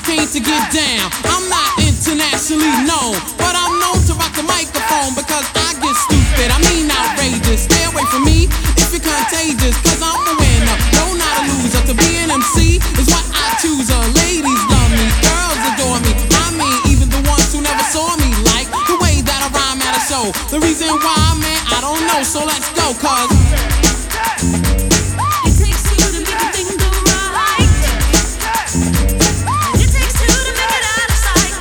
came to get down. I'm not internationally known, but I'm known to rock the microphone because I get stupid, I mean outrageous. Stay away from me if you're contagious, cause I'm a winner, no not a loser. To be an MC is what I choose. Ladies love me, girls adore me. I mean even the ones who never saw me like the way that I rhyme at a show. The reason why, man, I don't know, so let's go, cause it takes two to make a thing go right. It takes two to make it out of sight.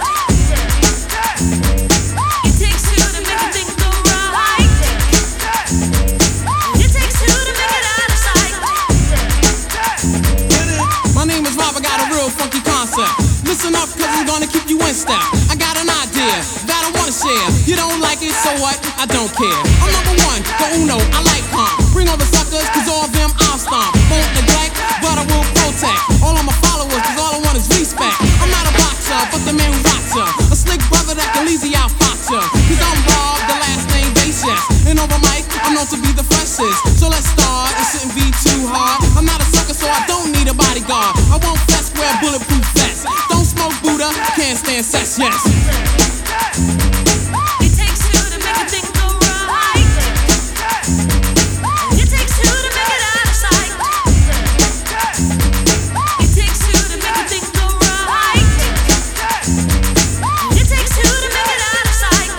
It takes two to make a thing go right. It takes two to make it out of sight. my name is Rob, I got a real funky concept. Listen up, cause I'm gonna keep you in step. I got an idea that I wanna share. You don't like it, so what? I don't care. I'm number one, the uno, I like calm. Bring all the suckers, cause all of them I'll stomp. Won't neglect, but I will protect all of my followers, cause all I want is respect. I'm not a boxer, but the man who rocks ya. A slick brother that can easy out fox ya. Cause I'm Rob, the last name Basis. And over mic, I'm known to be the freshest. So let's start, it shouldn't be too hard. I'm not a sucker, so I don't need a bodyguard. I won't fess, wear bulletproof vest. Don't smoke Buddha, can't stand sex, yes. It takes two to make a thing go right. It takes two to make it out of sight. It takes two to make a thing go right. It takes two to make it out of sight.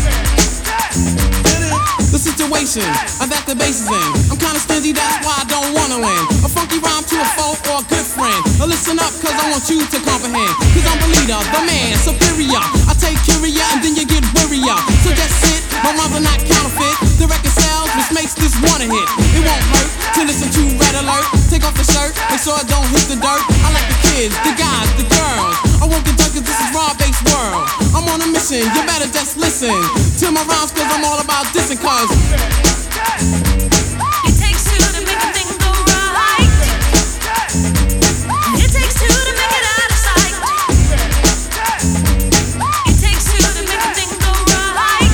The situation that the bass is in, I'm kinda stingy, that's why I don't wanna win. A funky rhyme to a foe or a good friend. Now listen up, cause I want you to comprehend. Cause I'm the leader, the man, superior. I take curia and then you get wearier. So just sit, my rhymes are not counterfeit. The record sells, which makes this one a hit. It won't hurt to listen to Red Alert. Take off the shirt, make sure it don't hit the dirt. I like the kids, the guys, the girls. I won't get done cause this is Rob-based world. I'm on a mission, you better just listen to my rhymes cause I'm all about dissing cause It takes two to make a thing go right. It takes two to make it out of sight. It takes two to make a thing go right.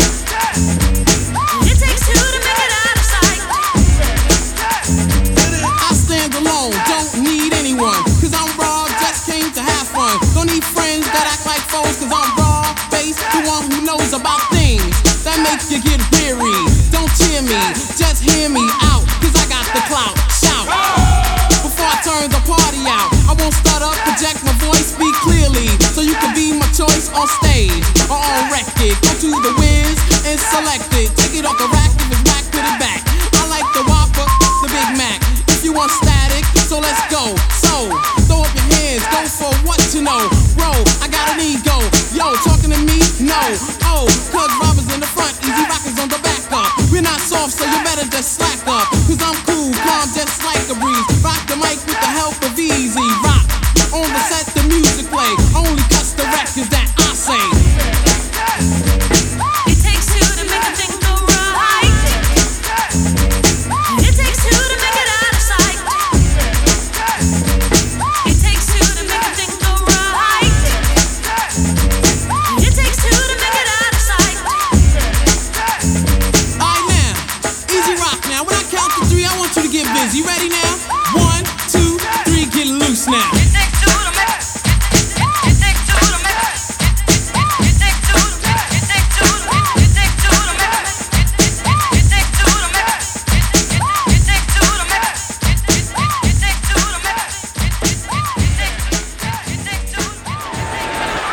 It takes two to make it out of sight. I stand alone, don't need anyone. Cause I'm raw, just came to have fun. Don't need friends that act like foes. Cause I'm raw, bass, the one who knows about things that make you get weary. Don't cheer me, just hear me out. Cause I got the clout, shout. Before I turn the party out, I won't stutter, project my voice, speak clearly. So you can be my choice on stage or on record. Go to the Wiz and select it. Take it off the rack, if it's whack, put it back. I like the Whopper, the Big Mac. If you want static, so let's go. So, throw up your hands, go for what you know. Bro, I got an ego. Yo, talking to me? No. Oh, cause Robbers in the front, Easy Rockers on the back up. We're not soft, so you better just slack up. Cause I'm cool, calm, just like a breeze. Rock the mic with the help of Easy Rock. On the set, the music play. Only cuts the records that I say. It takes two to make a thing go right. It takes two to make it out of sight. It takes two to make a thing go right. It takes two to make it out of sight. Alright now, Easy Rock now. When I count to three, I want you to get busy. Ready now?